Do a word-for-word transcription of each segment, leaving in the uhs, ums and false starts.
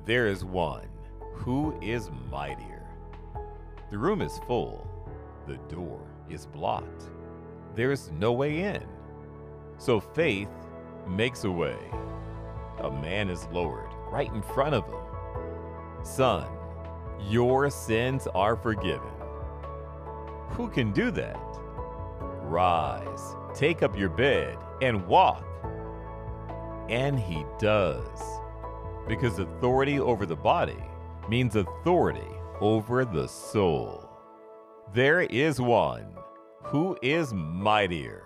there is one who is mightier. The room is full. The door is blocked. There's no way in. So faith makes a way. A man is lowered right in front of him. Son, your sins are forgiven. Who can do that? Rise, take up your bed, and walk. And he does. Because authority over the body means authority over the soul. There is one who is mightier.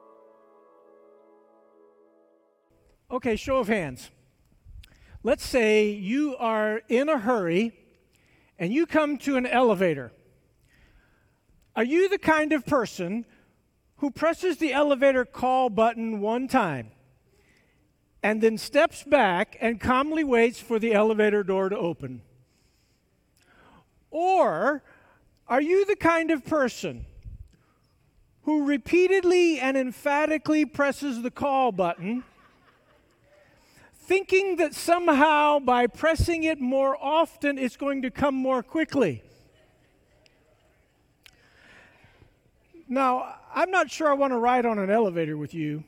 Okay, show of hands. Let's say you are in a hurry and you come to an elevator. Are you the kind of person who presses the elevator call button one time and then steps back and calmly waits for the elevator door to open? Or are you the kind of person who repeatedly and emphatically presses the call button, thinking that somehow by pressing it more often it's going to come more quickly? Now, I'm not sure I want to ride on an elevator with you.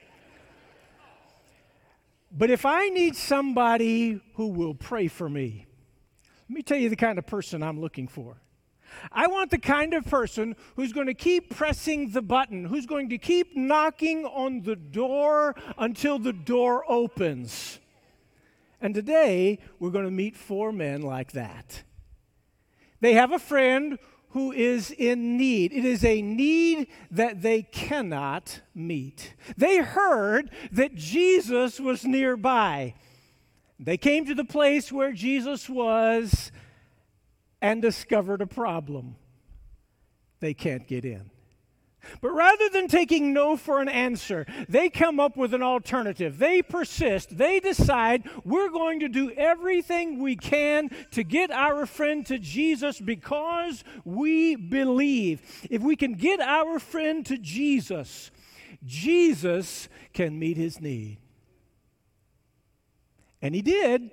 But if I need somebody who will pray for me, let me tell you the kind of person I'm looking for. I want the kind of person who's going to keep pressing the button, who's going to keep knocking on the door until the door opens. And today, we're going to meet four men like that. They have a friend who is in need. It is a need that they cannot meet. They heard that Jesus was nearby. They came to the place where Jesus was and discovered a problem. They can't get in. But rather than taking no for an answer, they come up with an alternative. They persist. They decide we're going to do everything we can to get our friend to Jesus because we believe. If we can get our friend to Jesus, Jesus can meet his need. And he did,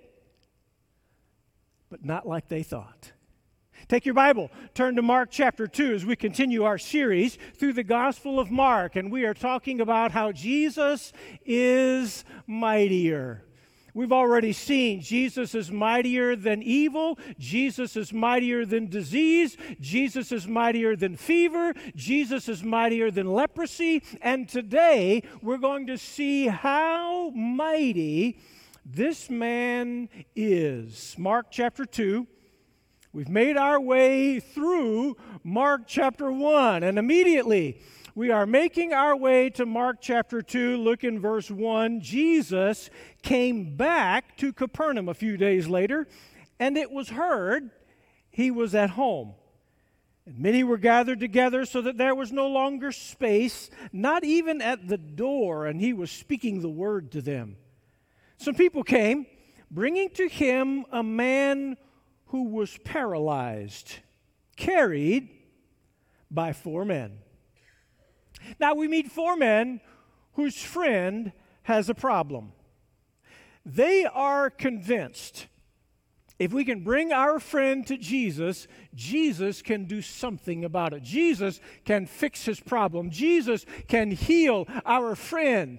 but not like they thought. Take your Bible, turn to Mark chapter two as we continue our series through the Gospel of Mark, and we are talking about how Jesus is mightier. We've already seen Jesus is mightier than evil, Jesus is mightier than disease, Jesus is mightier than fever, Jesus is mightier than leprosy, and today we're going to see how mighty this man is. Mark chapter two. We've made our way through Mark chapter one, and immediately we are making our way to Mark chapter two. Look in verse one. Jesus came back to Capernaum a few days later, and it was heard he was at home. And many were gathered together so that there was no longer space, not even at the door, and he was speaking the word to them. Some people came, bringing to him a man who was paralyzed, carried by four men. Now we meet four men whose friend has a problem. They are convinced if we can bring our friend to Jesus, Jesus can do something about it. Jesus can fix his problem. Jesus can heal our friend.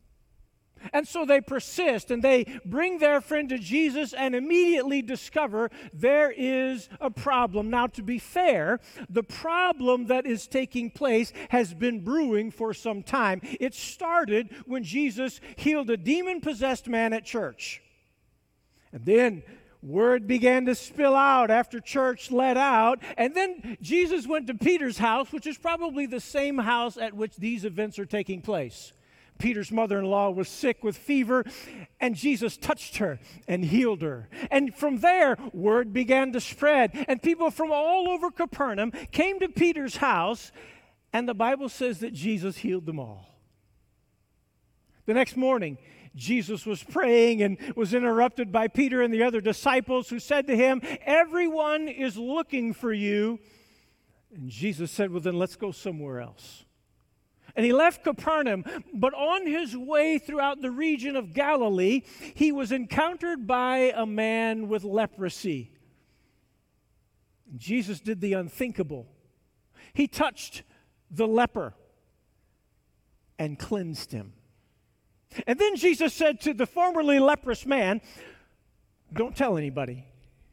And so they persist and they bring their friend to Jesus and immediately discover there is a problem. Now, to be fair, the problem that is taking place has been brewing for some time. It started when Jesus healed a demon-possessed man at church. And then word began to spill out after church let out. And then Jesus went to Peter's house, which is probably the same house at which these events are taking place. Peter's mother-in-law was sick with fever, and Jesus touched her and healed her. And from there, word began to spread, and people from all over Capernaum came to Peter's house, and the Bible says that Jesus healed them all. The next morning, Jesus was praying and was interrupted by Peter and the other disciples who said to him, "Everyone is looking for you." And Jesus said, "Well, then let's go somewhere else." And he left Capernaum, but on his way throughout the region of Galilee, he was encountered by a man with leprosy. Jesus did the unthinkable. He touched the leper and cleansed him. And then Jesus said to the formerly leprous man, "Don't tell anybody."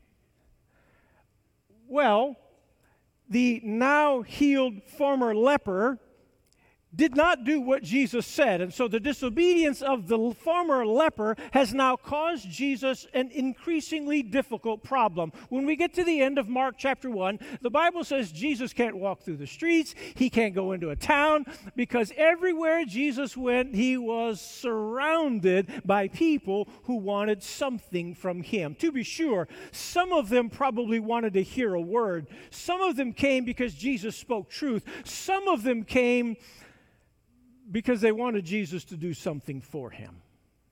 Well, the now healed former leper did not do what Jesus said. And so the disobedience of the former leper has now caused Jesus an increasingly difficult problem. When we get to the end of Mark chapter one, the Bible says Jesus can't walk through the streets. He can't go into a town because everywhere Jesus went, he was surrounded by people who wanted something from him. To be sure, some of them probably wanted to hear a word. Some of them came because Jesus spoke truth. Some of them came because they wanted Jesus to do something for him.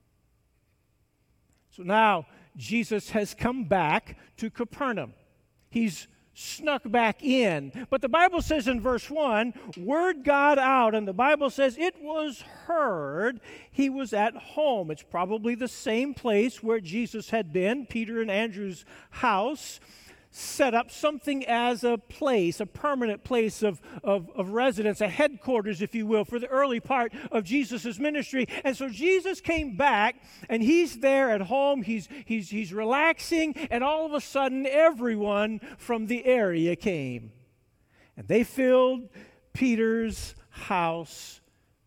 So now Jesus has come back to Capernaum. He's snuck back in. But the Bible says in verse one, word got out, and the Bible says it was heard he was at home. It's probably the same place where Jesus had been, Peter and Andrew's house. Set up something as a place, a permanent place of, of, of residence, a headquarters, if you will, for the early part of Jesus' ministry. And so Jesus came back, and he's there at home, he's, he's, he's relaxing, and all of a sudden everyone from the area came. And they filled Peter's house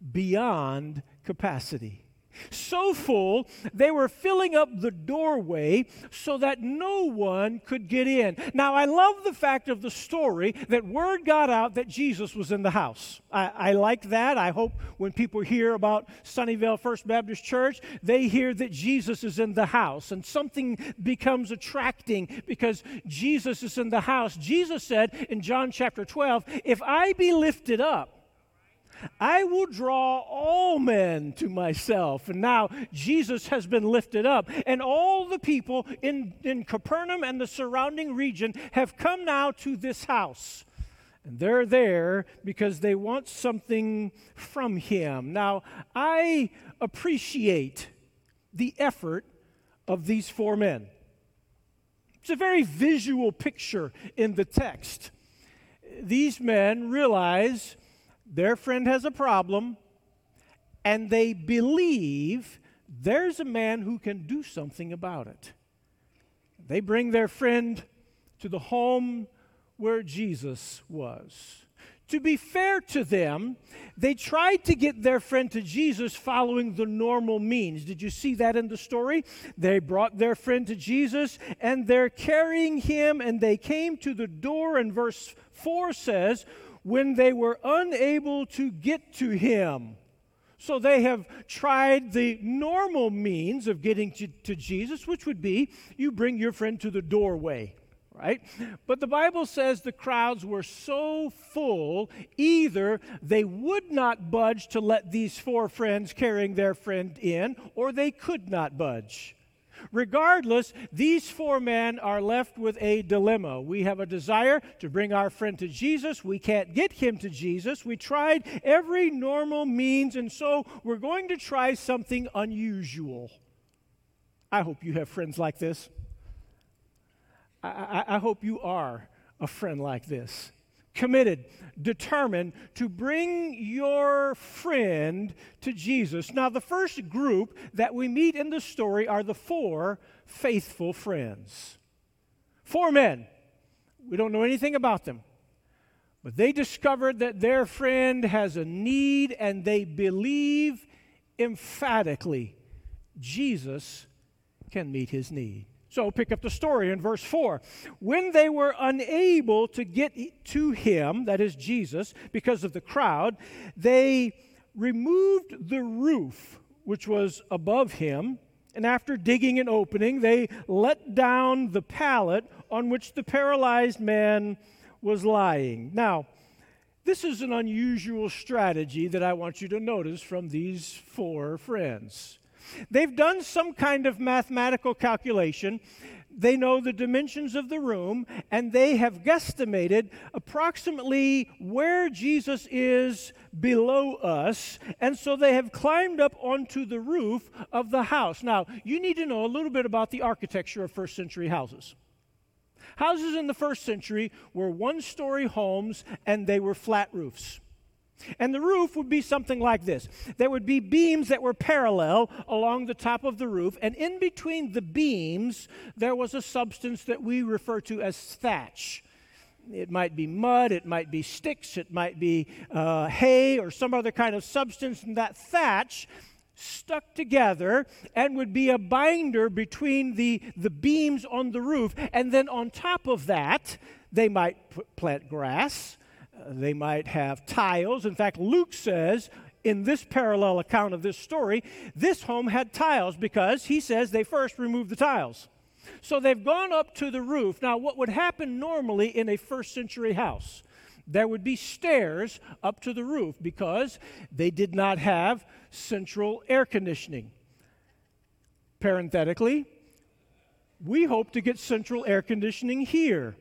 beyond capacity. So full, they were filling up the doorway so that no one could get in. Now, I love the fact of the story that word got out that Jesus was in the house. I, I like that. I hope when people hear about Sunnyvale First Baptist Church, they hear that Jesus is in the house, and something becomes attracting because Jesus is in the house. Jesus said in John chapter twelve, "If I be lifted up, I will draw all men to myself." And now Jesus has been lifted up, and all the people in, in Capernaum and the surrounding region have come now to this house. And they're there because they want something from him. Now, I appreciate the effort of these four men. It's a very visual picture in the text. These men realize their friend has a problem, and they believe there's a man who can do something about it. They bring their friend to the home where Jesus was. To be fair to them, they tried to get their friend to Jesus following the normal means. Did you see that in the story? They brought their friend to Jesus, and they're carrying him, and they came to the door, and verse four says, when they were unable to get to him. So they have tried the normal means of getting to, to Jesus, which would be you bring your friend to the doorway, right? But the Bible says the crowds were so full, either they would not budge to let these four friends carrying their friend in, or they could not budge. Regardless, these four men are left with a dilemma. We have a desire to bring our friend to Jesus. We can't get him to Jesus. We tried every normal means, and so we're going to try something unusual. I hope you have friends like this. I, I, I hope you are a friend like this. Committed, determined to bring your friend to Jesus. Now, the first group that we meet in the story are the four faithful friends. Four men. We don't know anything about them. But they discovered that their friend has a need, and they believe emphatically Jesus can meet his need. So pick up the story in verse four. When they were unable to get to him, that is Jesus, because of the crowd, they removed the roof which was above him, and after digging an opening, they let down the pallet on which the paralyzed man was lying. Now, this is an unusual strategy that I want you to notice from these four friends. They've done some kind of mathematical calculation. They know the dimensions of the room, and they have guesstimated approximately where Jesus is below us, and so they have climbed up onto the roof of the house. Now, you need to know a little bit about the architecture of first century houses. Houses in the first century were one-story homes, and they were flat roofs. And the roof would be something like this. There would be beams that were parallel along the top of the roof, and in between the beams, there was a substance that we refer to as thatch. It might be mud, it might be sticks, it might be uh, hay or some other kind of substance, and that thatch stuck together and would be a binder between the, the beams on the roof. And then on top of that, they might put, plant grass. They might have tiles. In fact, Luke says in this parallel account of this story, this home had tiles because he says they first removed the tiles. So they've gone up to the roof. Now, what would happen normally in a first century house? There would be stairs up to the roof because they did not have central air conditioning. Parenthetically, we hope to get central air conditioning here.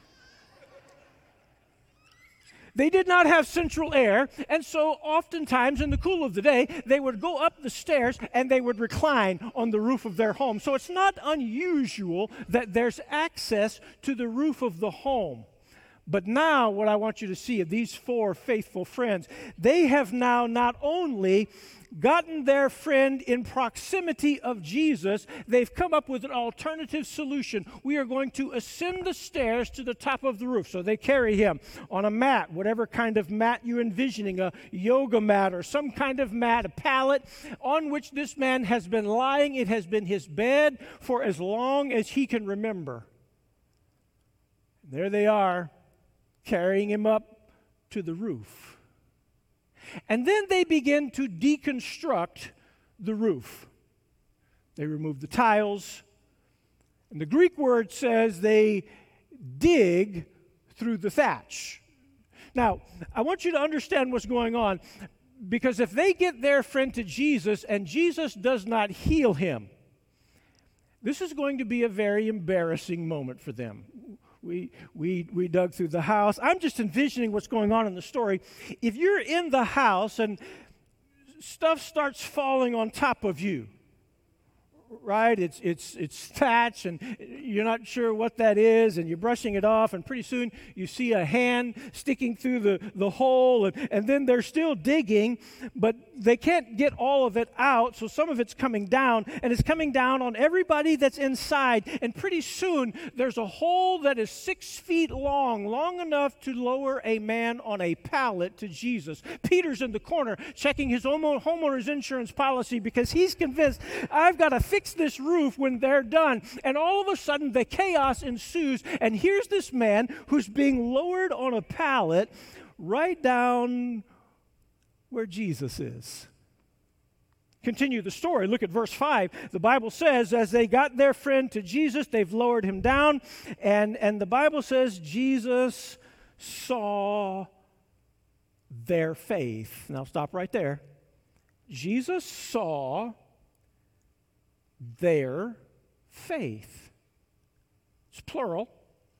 They did not have central air, and so oftentimes in the cool of the day, they would go up the stairs and they would recline on the roof of their home. So it's not unusual that there's access to the roof of the home. But now what I want you to see of these four faithful friends, they have now not only gotten their friend in proximity of Jesus, they've come up with an alternative solution. We are going to ascend the stairs to the top of the roof. So they carry him on a mat, whatever kind of mat you're envisioning, a yoga mat or some kind of mat, a pallet on which this man has been lying. It has been his bed for as long as he can remember. There they are, carrying him up to the roof. And then they begin to deconstruct the roof. They remove the tiles. And the Greek word says they dig through the thatch. Now, I want you to understand what's going on, because if they get their friend to Jesus and Jesus does not heal him, this is going to be a very embarrassing moment for them. We, we, we dug through the house. I'm just envisioning what's going on in the story. If you're in the house and stuff starts falling on top of you, right? It's it's it's thatch, and you're not sure what that is, and you're brushing it off, and pretty soon you see a hand sticking through the, the hole, and, and then they're still digging, but they can't get all of it out, so some of it's coming down, and it's coming down on everybody that's inside, and pretty soon there's a hole that is six feet long, long enough to lower a man on a pallet to Jesus. Peter's in the corner checking his homeowner's insurance policy because he's convinced, I've got to fix this roof when they're done. And all of a sudden the chaos ensues, and here's this man who's being lowered on a pallet right down where Jesus is. Continue the story. Look at verse five. The Bible says, as they got their friend to Jesus, they've lowered him down, and, and the Bible says Jesus saw their faith. Now stop right there. Jesus saw their faith. It's plural.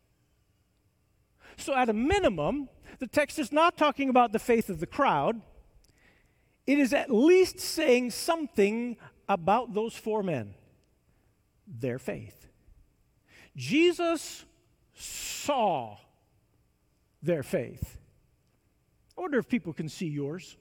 So at a minimum, the text is not talking about the faith of the crowd. It is at least saying something about those four men, their faith. Jesus saw their faith. I wonder if people can see yours.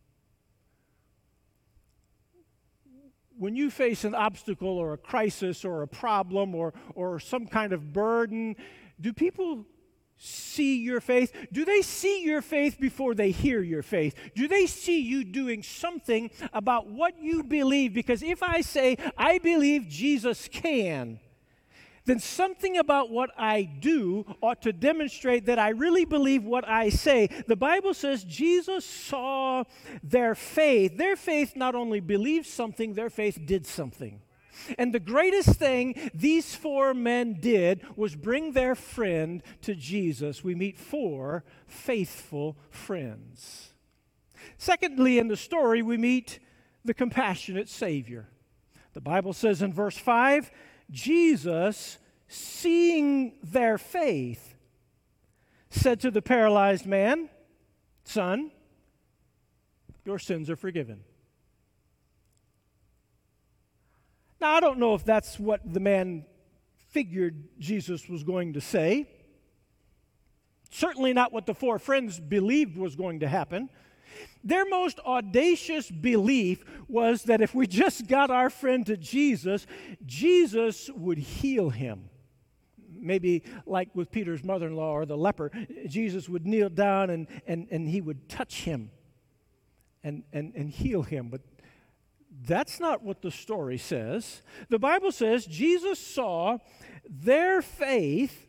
When you face an obstacle or a crisis or a problem or, or some kind of burden, do people see your faith? Do they see your faith before they hear your faith? Do they see you doing something about what you believe? Because if I say, I believe Jesus can, then something about what I do ought to demonstrate that I really believe what I say. The Bible says Jesus saw their faith. Their faith not only believed something, their faith did something. And the greatest thing these four men did was bring their friend to Jesus. We meet four faithful friends. Secondly, in the story, we meet the compassionate Savior. The Bible says in verse five, Jesus seeing their faith, said to the paralyzed man, "Son, your sins are forgiven." Now, I don't know if that's what the man figured Jesus was going to say. Certainly not what the four friends believed was going to happen. Their most audacious belief was that if we just got our friend to Jesus, Jesus would heal him. Maybe like with Peter's mother-in-law or the leper, Jesus would kneel down and, and, and he would touch him and, and, and heal him. But that's not what the story says. The Bible says Jesus saw their faith,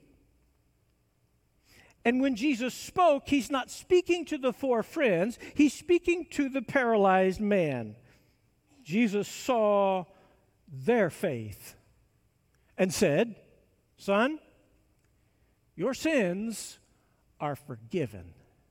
and when Jesus spoke, he's not speaking to the four friends, he's speaking to the paralyzed man. Jesus saw their faith and said, "Son, your sins are forgiven."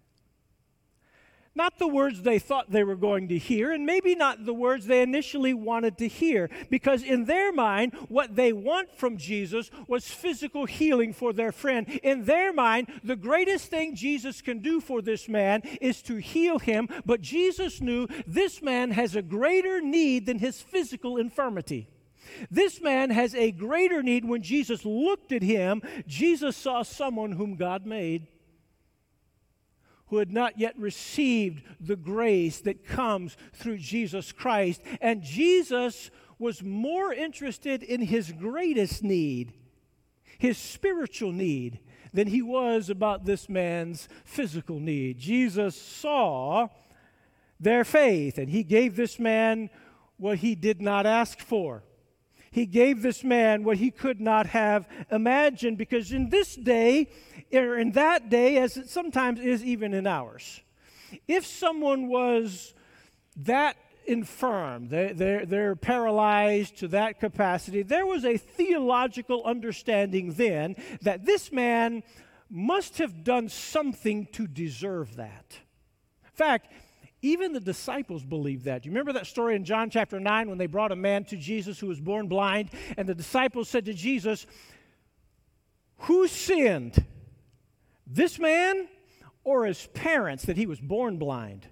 Not the words they thought they were going to hear, and maybe not the words they initially wanted to hear, because in their mind, what they want from Jesus was physical healing for their friend. In their mind, the greatest thing Jesus can do for this man is to heal him, but Jesus knew this man has a greater need than his physical infirmity. This man has a greater need. When Jesus looked at him, Jesus saw someone whom God made, who had not yet received the grace that comes through Jesus Christ. And Jesus was more interested in his greatest need, his spiritual need, than he was about this man's physical need. Jesus saw their faith, and he gave this man what he did not ask for. He gave this man what he could not have imagined, because in this day, or in that day, as it sometimes is even in ours, if someone was that infirm, they, they're, they're paralyzed to that capacity, there was a theological understanding then that this man must have done something to deserve that. In fact, even the disciples believed that. You remember that story in John chapter nine when they brought a man to Jesus who was born blind, and the disciples said to Jesus, "Who sinned, this man or his parents, that he was born blind?"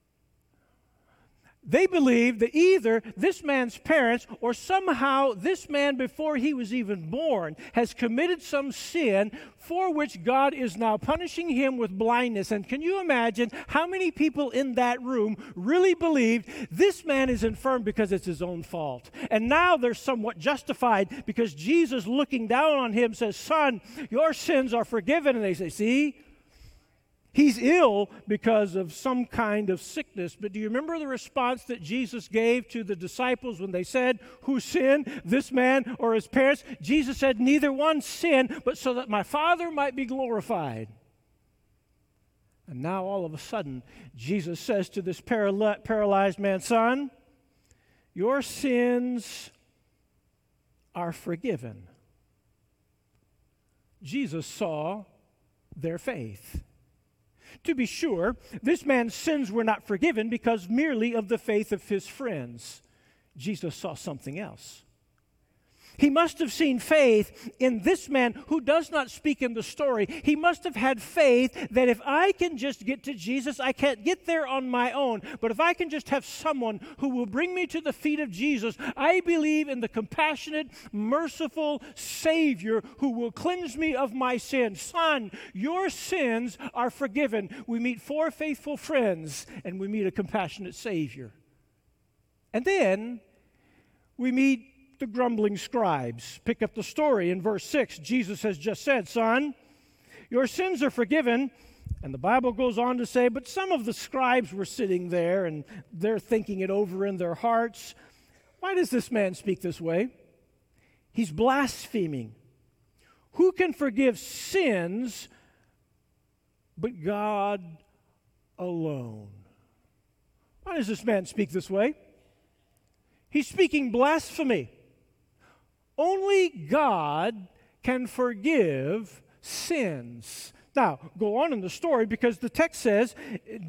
They believed that either this man's parents or somehow this man, before he was even born, has committed some sin for which God is now punishing him with blindness. And can you imagine how many people in that room really believed this man is infirm because it's his own fault? And now they're somewhat justified because Jesus, looking down on him, says, "Son, your sins are forgiven." And they say, "See? He's ill because of some kind of sickness." But do you remember the response that Jesus gave to the disciples when they said, "Who sinned, this man or his parents?" Jesus said, "Neither one sinned, but so that my Father might be glorified." And now all of a sudden, Jesus says to this paral- paralyzed man, "Son, your sins are forgiven." Jesus saw their faith. To be sure, this man's sins were not forgiven because merely of the faith of his friends. Jesus saw something else. He must have seen faith in this man who does not speak in the story. He must have had faith that if I can just get to Jesus, I can't get there on my own, but if I can just have someone who will bring me to the feet of Jesus, I believe in the compassionate, merciful Savior who will cleanse me of my sins. "Son, your sins are forgiven." We meet four faithful friends, and we meet a compassionate Savior. And then we meet the grumbling scribes. Pick up the story in verse six. Jesus has just said, "Son, your sins are forgiven." And the Bible goes on to say, but some of the scribes were sitting there, and they're thinking it over in their hearts. Why does this man speak this way? He's blaspheming. Who can forgive sins but God alone? Why does this man speak this way? He's speaking blasphemy. Only God can forgive sins. Now, go on in the story because the text says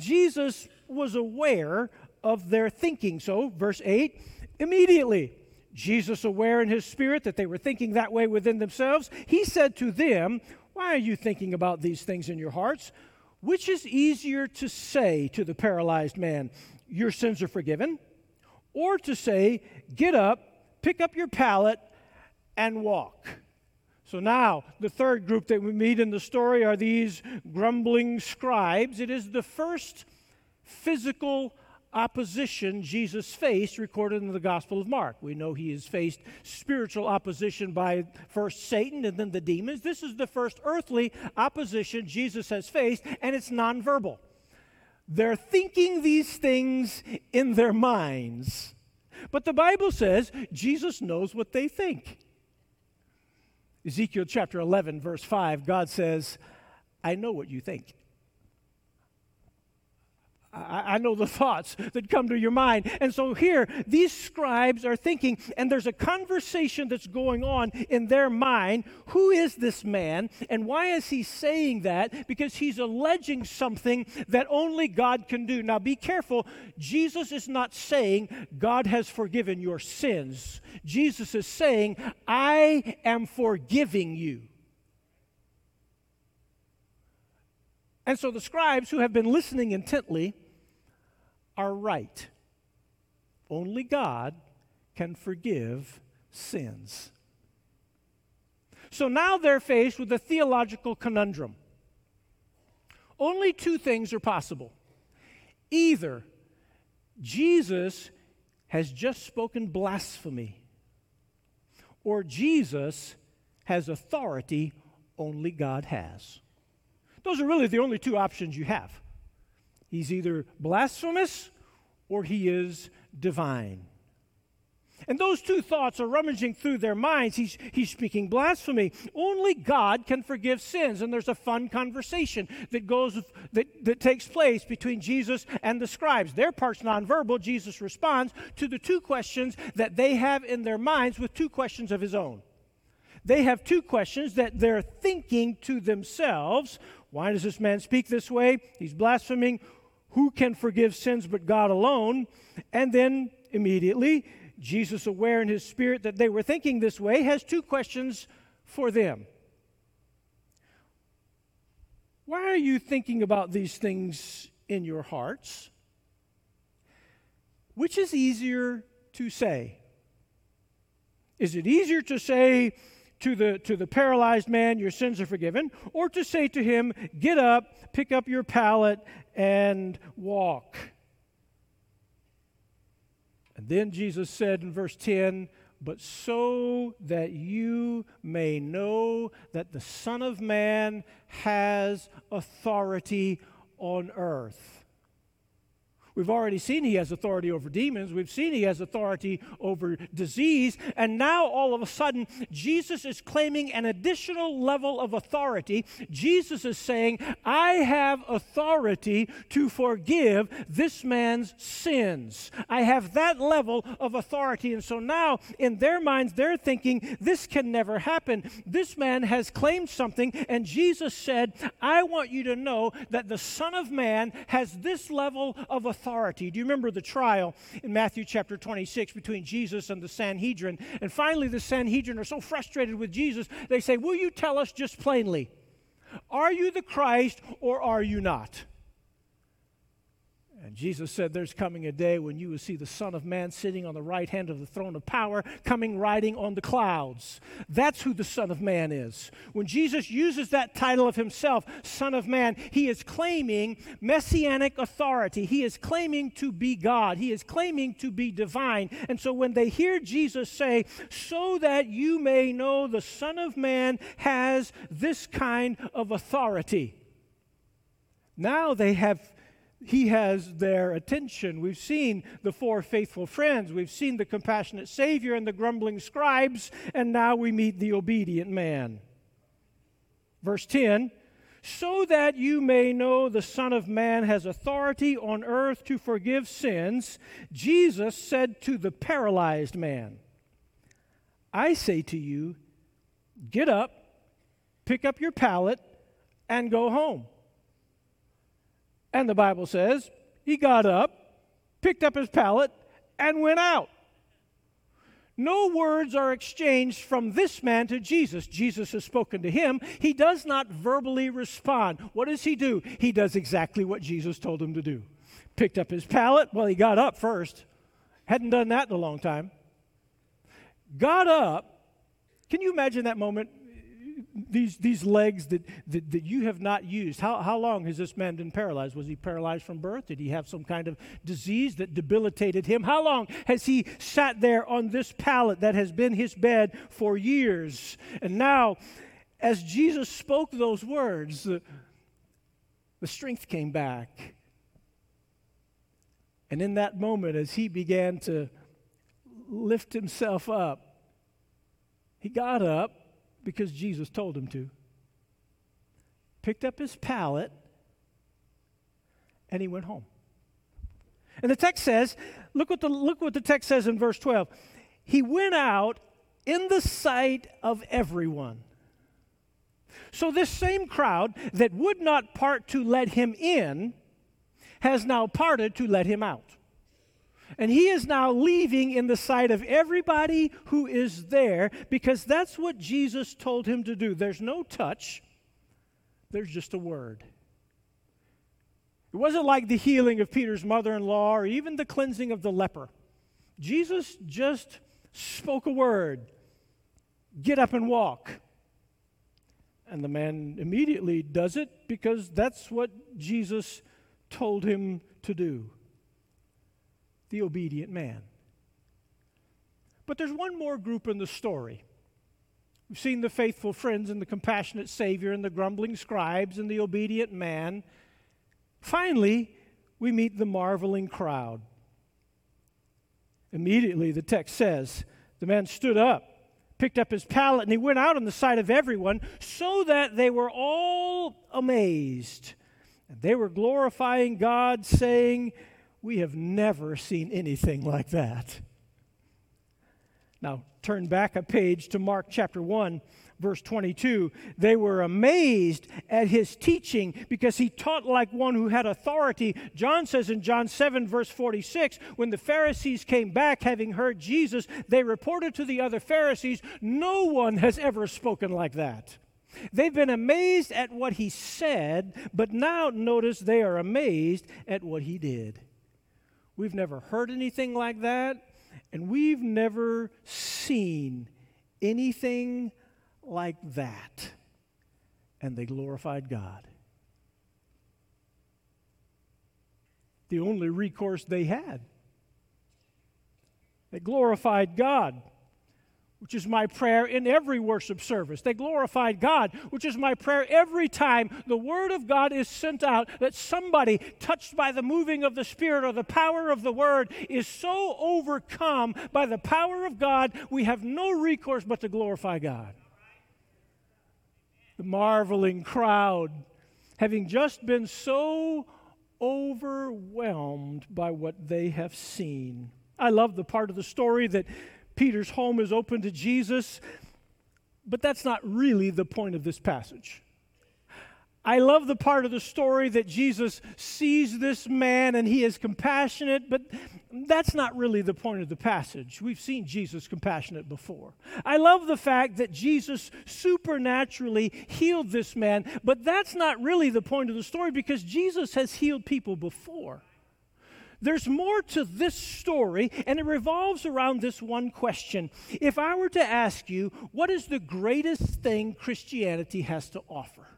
Jesus was aware of their thinking. So, verse eight, immediately Jesus, aware in his spirit that they were thinking that way within themselves, he said to them, "Why are you thinking about these things in your hearts? Which is easier to say to the paralyzed man, 'Your sins are forgiven,' or to say, 'Get up, pick up your pallet, and walk'?" So now, the third group that we meet in the story are these grumbling scribes. It is the first physical opposition Jesus faced recorded in the Gospel of Mark. We know he has faced spiritual opposition by first Satan and then the demons. This is the first earthly opposition Jesus has faced, and it's nonverbal. They're thinking these things in their minds, but the Bible says Jesus knows what they think. Ezekiel chapter eleven, verse five, God says, "I know what you think. I, I know the thoughts that come to your mind." And so here, these scribes are thinking, and there's a conversation that's going on in their mind. Who is this man, and why is he saying that? Because he's alleging something that only God can do. Now, be careful. Jesus is not saying God has forgiven your sins. Jesus is saying, "I am forgiving you." And so the scribes who have been listening intently are right. Only God can forgive sins. So now they're faced with a theological conundrum. Only two things are possible. Either Jesus has just spoken blasphemy, or Jesus has authority only God has. Those are really the only two options you have. He's either blasphemous or he is divine. And those two thoughts are rummaging through their minds. He's, he's speaking blasphemy. Only God can forgive sins. And there's a fun conversation that goes that, that takes place between Jesus and the scribes. Their part's nonverbal. Jesus responds to the two questions that they have in their minds with two questions of his own. They have two questions that they're thinking to themselves. Why does this man speak this way? He's blaspheming. Who can forgive sins but God alone? And then immediately, Jesus, aware in his spirit that they were thinking this way, has two questions for them. Why are you thinking about these things in your hearts? Which is easier to say? Is it easier to say to the, to the paralyzed man, "Your sins are forgiven," or to say to him, "Get up, pick up your pallet, and walk"? And then Jesus said in verse ten, "But so that you may know that the Son of Man has authority on earth." We've already seen he has authority over demons. We've seen he has authority over disease. And now, all of a sudden, Jesus is claiming an additional level of authority. Jesus is saying, "I have authority to forgive this man's sins." I have that level of authority. And so now, in their minds, they're thinking, this can never happen. This man has claimed something, and Jesus said, "I want you to know that the Son of Man has this level of authority." Authority. Do you remember the trial in Matthew chapter twenty-six between Jesus and the Sanhedrin? And finally, the Sanhedrin are so frustrated with Jesus, they say, "Will you tell us just plainly, are you the Christ or are you not?" And Jesus said, "There's coming a day when you will see the Son of Man sitting on the right hand of the throne of power, coming riding on the clouds." That's who the Son of Man is. When Jesus uses that title of himself, Son of Man, he is claiming messianic authority. He is claiming to be God. He is claiming to be divine. And so when they hear Jesus say, "So that you may know the Son of Man has this kind of authority," now they have He has their attention. We've seen the four faithful friends. We've seen the compassionate Savior and the grumbling scribes. And now we meet the obedient man. Verse ten, "So that you may know the Son of Man has authority on earth to forgive sins, Jesus said to the paralyzed man, 'I say to you, get up, pick up your pallet, and go home.' And the Bible says, he got up, picked up his pallet, and went out. No words are exchanged from this man to Jesus. Jesus has spoken to him. He does not verbally respond. What does he do? He does exactly what Jesus told him to do. Picked up his pallet. Well, he got up first. Hadn't done that in a long time. Got up. Can you imagine that moment? These these legs that, that, that you have not used. How, how long has this man been paralyzed? Was he paralyzed from birth? Did he have some kind of disease that debilitated him? How long has he sat there on this pallet that has been his bed for years? And now, as Jesus spoke those words, the, the strength came back. And in that moment, as he began to lift himself up, he got up because Jesus told him to, picked up his pallet, and he went home. And the text says, look what the, look what the text says in verse twelve. He went out in the sight of everyone. So this same crowd that would not part to let him in has now parted to let him out. And he is now leaving in the sight of everybody who is there, because that's what Jesus told him to do. There's no touch. There's just a word. It wasn't like the healing of Peter's mother-in-law or even the cleansing of the leper. Jesus just spoke a word. Get up and walk. And the man immediately does it because that's what Jesus told him to do. The obedient man. But there's one more group in the story. We've seen the faithful friends and the compassionate Savior and the grumbling scribes and the obedient man. Finally, we meet the marveling crowd. Immediately, the text says, the man stood up, picked up his pallet, and he went out in the sight of everyone, so that they were all amazed. And they were glorifying God, saying, we have never seen anything like that. Now, turn back a page to Mark chapter one, verse twenty-two. They were amazed at his teaching because he taught like one who had authority. John says in John seven, verse forty-six, when the Pharisees came back having heard Jesus, they reported to the other Pharisees, no one has ever spoken like that. They've been amazed at what he said, but now notice they are amazed at what he did. We've never heard anything like that, and we've never seen anything like that. And they glorified God. The only recourse they had. They glorified God, which is my prayer in every worship service. They glorified God, which is my prayer every time the Word of God is sent out, that somebody touched by the moving of the Spirit or the power of the Word is so overcome by the power of God, we have no recourse but to glorify God. The marveling crowd, having just been so overwhelmed by what they have seen. I love the part of the story that Peter's home is open to Jesus, but that's not really the point of this passage. I love the part of the story that Jesus sees this man and he is compassionate, but that's not really the point of the passage. We've seen Jesus compassionate before. I love the fact that Jesus supernaturally healed this man, but that's not really the point of the story because Jesus has healed people before. There's more to this story, and it revolves around this one question. If I were to ask you, what is the greatest thing Christianity has to offer?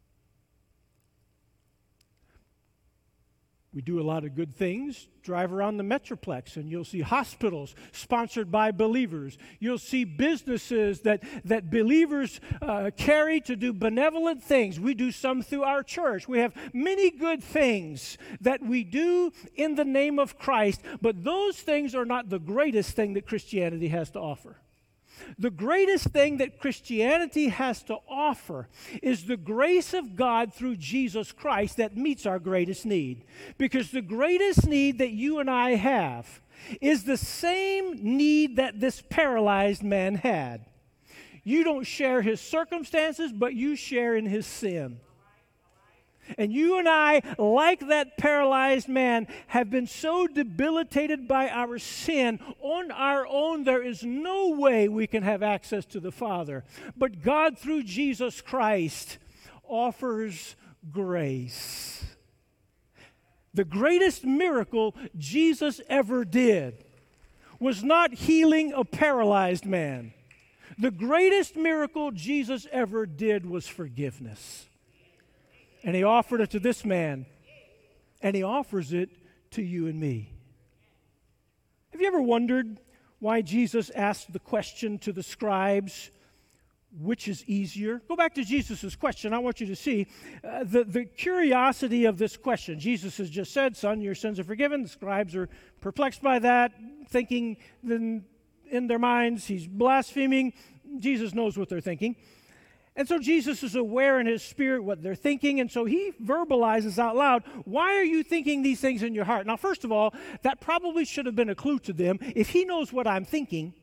We do a lot of good things. Drive around the Metroplex and you'll see hospitals sponsored by believers. You'll see businesses that, that believers uh, carry to do benevolent things. We do some through our church. We have many good things that we do in the name of Christ, but those things are not the greatest thing that Christianity has to offer. The greatest thing that Christianity has to offer is the grace of God through Jesus Christ that meets our greatest need. Because the greatest need that you and I have is the same need that this paralyzed man had. You don't share his circumstances, but you share in his sin. And you and I, like that paralyzed man, have been so debilitated by our sin. On our own, there is no way we can have access to the Father. But God, through Jesus Christ, offers grace. The greatest miracle Jesus ever did was not healing a paralyzed man. The greatest miracle Jesus ever did was forgiveness. And he offered it to this man, and he offers it to you and me. Have you ever wondered why Jesus asked the question to the scribes, which is easier? Go back to Jesus' question. I want you to see uh, the, the curiosity of this question. Jesus has just said, son, your sins are forgiven. The scribes are perplexed by that, thinking in, in their minds he's blaspheming. Jesus knows what they're thinking. And so Jesus is aware in his spirit what they're thinking, and so he verbalizes out loud, why are you thinking these things in your heart? Now, first of all, that probably should have been a clue to them. If he knows what I'm thinking,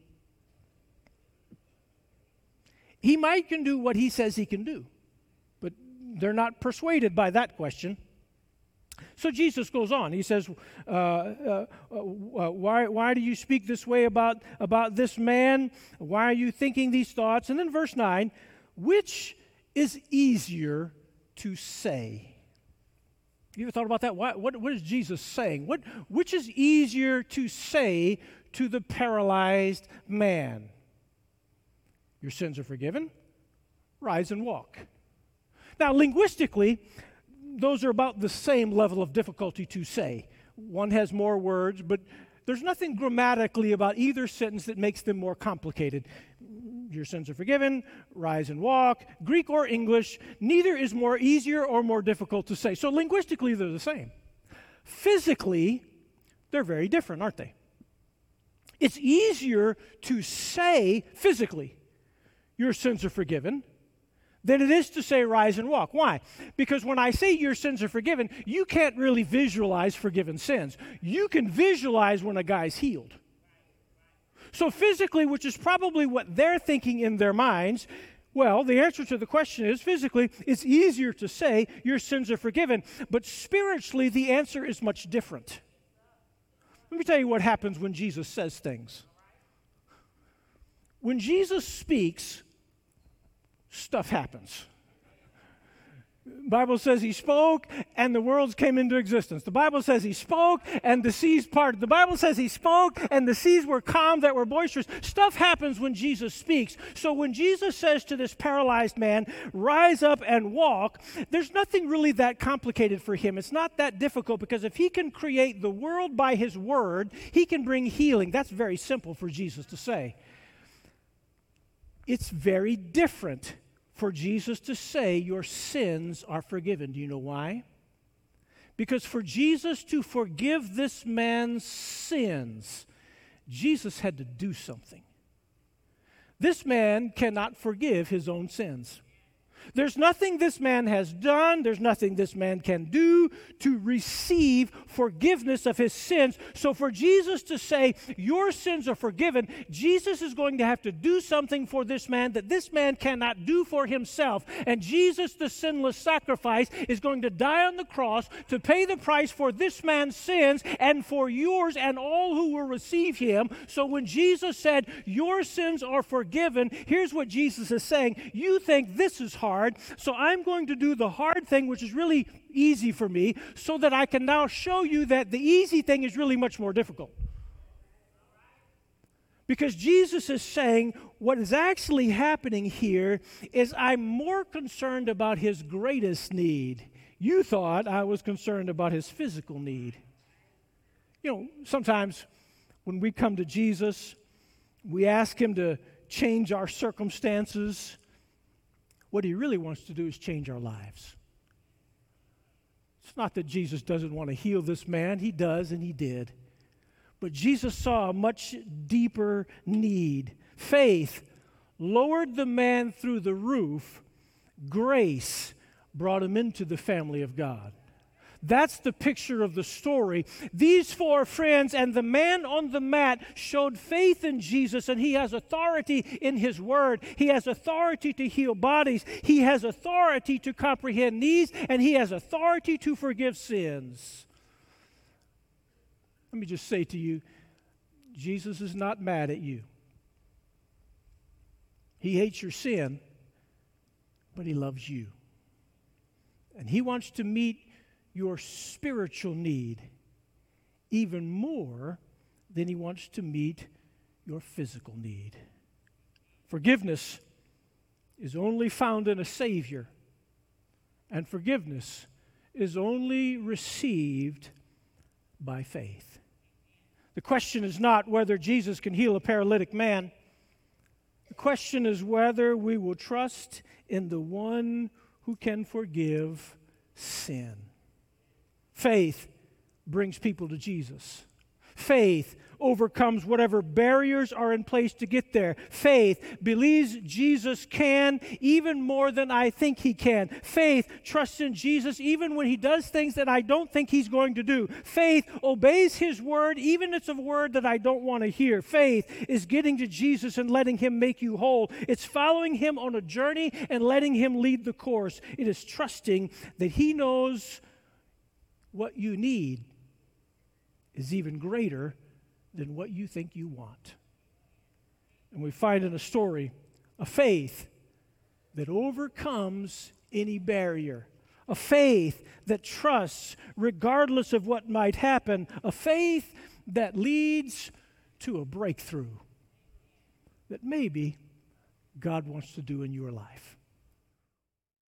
he might can do what he says he can do. But they're not persuaded by that question. So Jesus goes on. He says, uh, uh, uh, why, why do you speak this way about, about this man? Why are you thinking these thoughts? And then verse nine, which is easier to say? You ever thought about that? Why, what, what is Jesus saying? What, which is easier to say to the paralyzed man? Your sins are forgiven. Rise and walk. Now, linguistically, those are about the same level of difficulty to say. One has more words, but there's nothing grammatically about either sentence that makes them more complicated. Your sins are forgiven, rise and walk. Greek or English, neither is more easier or more difficult to say. So linguistically, they're the same. Physically, they're very different, aren't they? It's easier to say physically, your sins are forgiven, than it is to say rise and walk. Why? Because when I say your sins are forgiven, you can't really visualize forgiven sins. You can visualize when a guy's healed. So physically, which is probably what they're thinking in their minds, well, the answer to the question is physically, it's easier to say your sins are forgiven. But spiritually, the answer is much different. Let me tell you what happens when Jesus says things. When Jesus speaks, stuff happens. The Bible says he spoke and the worlds came into existence. The Bible says he spoke and the seas parted. The Bible says he spoke and the seas were calm that were boisterous. Stuff happens when Jesus speaks. So when Jesus says to this paralyzed man, rise up and walk, there's nothing really that complicated for him. It's not that difficult because if he can create the world by his word, he can bring healing. That's very simple for Jesus to say. It's very different for Jesus to say your sins are forgiven. Do you know why? Because for Jesus to forgive this man's sins, Jesus had to do something. This man cannot forgive his own sins. There's nothing this man has done, there's nothing this man can do to receive forgiveness of his sins. So for Jesus to say, your sins are forgiven, Jesus is going to have to do something for this man that this man cannot do for himself. And Jesus, the sinless sacrifice, is going to die on the cross to pay the price for this man's sins and for yours and all who will receive him. So when Jesus said, your sins are forgiven, here's what Jesus is saying. You think this is hard. Hard, so I'm going to do the hard thing, which is really easy for me, so that I can now show you that the easy thing is really much more difficult. Because Jesus is saying what is actually happening here is I'm more concerned about his greatest need. You thought I was concerned about his physical need. You know, sometimes when we come to Jesus, we ask him to change our circumstances. What he really wants to do is change our lives. It's not that Jesus doesn't want to heal this man. He does, and he did. But Jesus saw a much deeper need. Faith lowered the man through the roof. Grace brought him into the family of God. That's the picture of the story. These four friends and the man on the mat showed faith in Jesus, and he has authority in his word. He has authority to heal bodies. He has authority to comprehend needs, and he has authority to forgive sins. Let me just say to you, Jesus is not mad at you. He hates your sin, but he loves you. And he wants to meet your spiritual need even more than he wants to meet your physical need. Forgiveness is only found in a Savior, and forgiveness is only received by faith. The question is not whether Jesus can heal a paralytic man. The question is whether we will trust in the one who can forgive sin. Faith brings people to Jesus. Faith overcomes whatever barriers are in place to get there. Faith believes Jesus can even more than I think he can. Faith trusts in Jesus even when he does things that I don't think he's going to do. Faith obeys his word even if it's a word that I don't want to hear. Faith is getting to Jesus and letting him make you whole. It's following him on a journey and letting him lead the course. It is trusting that he knows what you need is even greater than what you think you want. And we find in a story a faith that overcomes any barrier, a faith that trusts regardless of what might happen, a faith that leads to a breakthrough that maybe God wants to do in your life.